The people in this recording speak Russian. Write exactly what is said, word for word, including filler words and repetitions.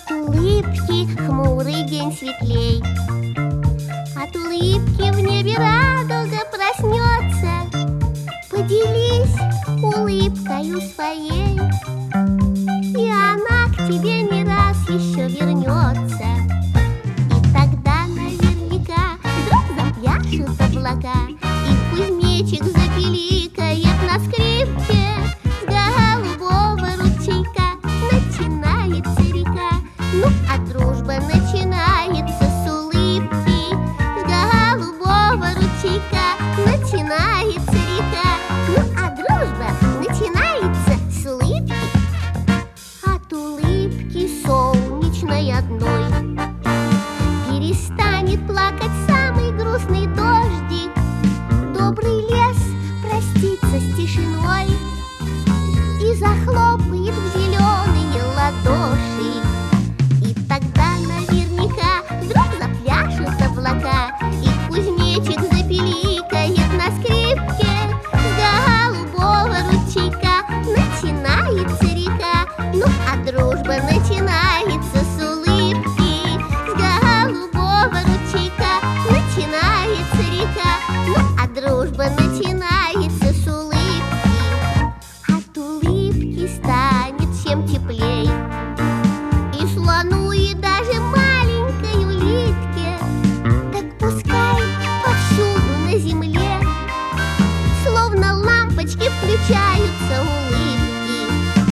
От улыбки хмурый день светлей, от улыбки в небе радуга проснется. Поделись улыбкою своей, и она к тебе не раз еще вернется. И тогда наверняка вдруг запляшут облака, и кузнечик запиликает на скрипке. С голубого ручейка начинается река, ну а дружба начинается с улыбки. С голубого ручейка начинается река, ну а дружба начинается с улыбки. От улыбки солнечной одной перестанет плакать самый грустный дождик. Добрый лес простится с тишиной и захлопает в зеленые ладоши. И тогда наверняка вдруг запляшут облака, и кузнечик запиликает на скрипке. С голубого ручейка начинается река, ну а дружба начинается с улыбки. С голубого ручейка начинается река, ну а дружба начинается с улыбки. От улыбки станет всем теплей, и слону, и даже маленькой улитке. Так пускай повсюду на земле словно лампочки включаются